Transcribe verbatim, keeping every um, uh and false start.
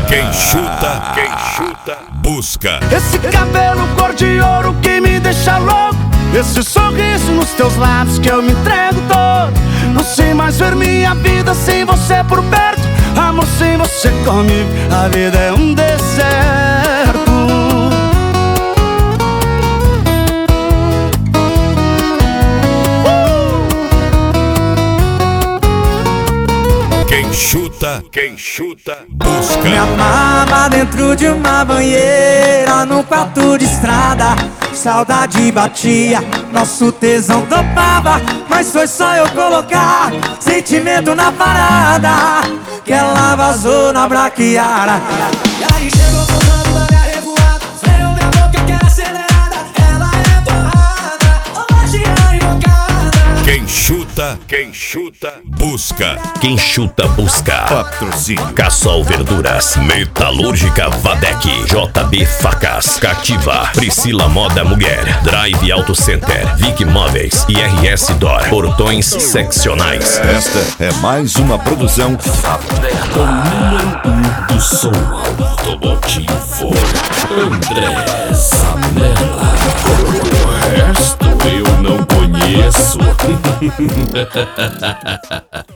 Quem chuta, quem chuta, busca. Esse cabelo cor de ouro que me deixa louco, esse sorriso nos teus lábios que eu me entrego todo. Não sei mais ver minha vida sem você por perto. Amor, sem você comigo, a vida é um deserto. Quem chuta, quem chuta, busca. Me amava dentro de uma banheira, num quarto de estrada. Saudade batia, nosso tesão topava. Mas foi só eu colocar sentimento na parada que ela vazou na braquiara. E aí chegou falando da minha revoada, veio minha boca que é acelerada. Ela é porrada, ô magia invocada. Quem chuta, quem chuta, busca. Quem chuta busca. Patrocínio Cassol Verduras, Metalúrgica Vadec, J B Facas, Cativa, Priscila Moda Mulher, Drive Auto Center, Vic Móveis e R S Door, Portões Seccionais. Esta é mais uma produção O número um do som automotivo, André Zanella. O resto eu não conheço.